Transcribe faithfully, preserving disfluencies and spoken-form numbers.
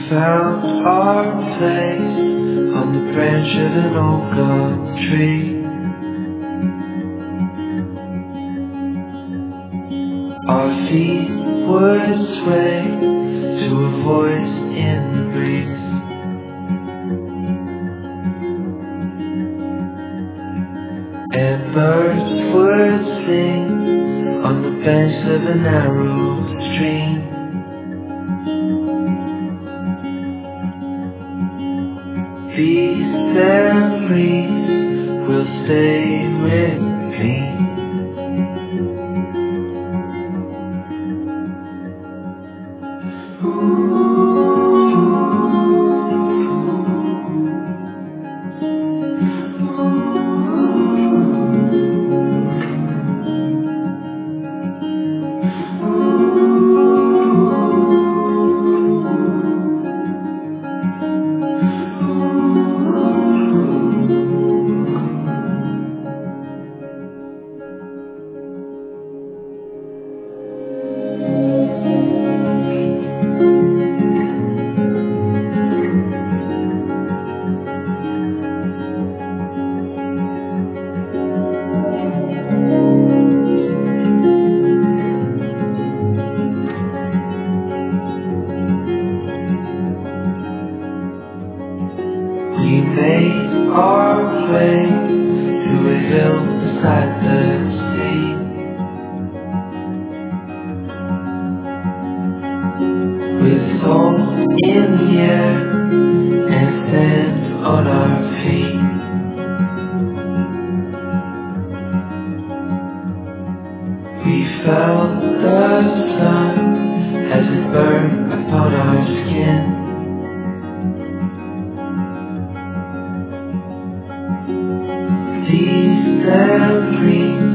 found our place on the branch of an oak gum tree. Our feet would sway to a voice in the breeze. And birds would sing on the banks of a narrow stream. These memories will stay with me. We made our way to a hill beside the sea. With soul in the air and sand on our feet. We felt the sun as it burned upon our skin. These memories